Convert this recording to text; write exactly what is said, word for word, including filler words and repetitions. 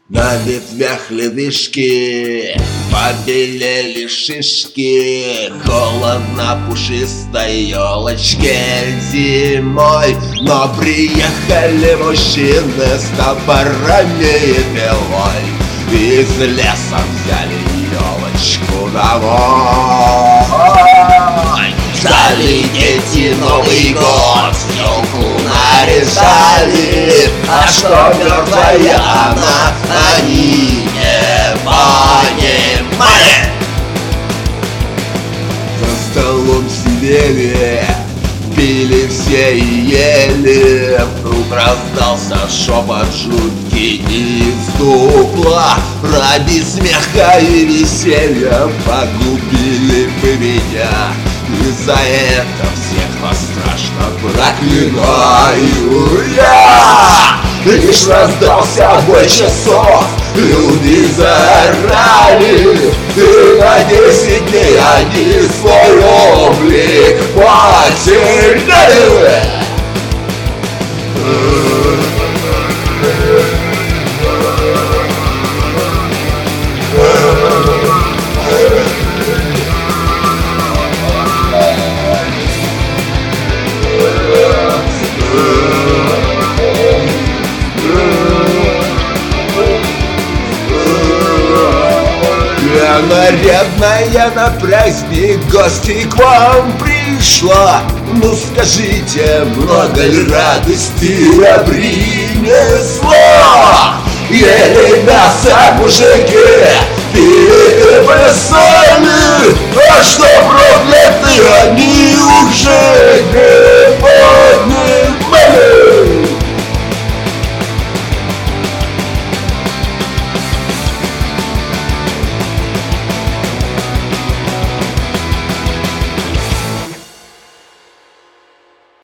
На ветвях ледышки, побелели шишки, холодно пушистой елочке зимой. Но приехали мужчины с топорами и пилой, из леса взяли елочку домой. Ждали дети Новый год, елку наряжали, а что мертвая она, они не понимали. За столом сидели, пили все и ели, вдруг раздался шепот жуткий из дупла. Ради смеха и веселья погубили бы меня, и за это всех вас страшно проклинаю я. Лишь раздался бой часов, люди заорали, и на десять дней они свой облик потеряли. Нарядная на праздник гостей к вам пришла. Ну скажите, много ли радости я принесла? Ели мясо мужики, пили и плясали, а что прокляты они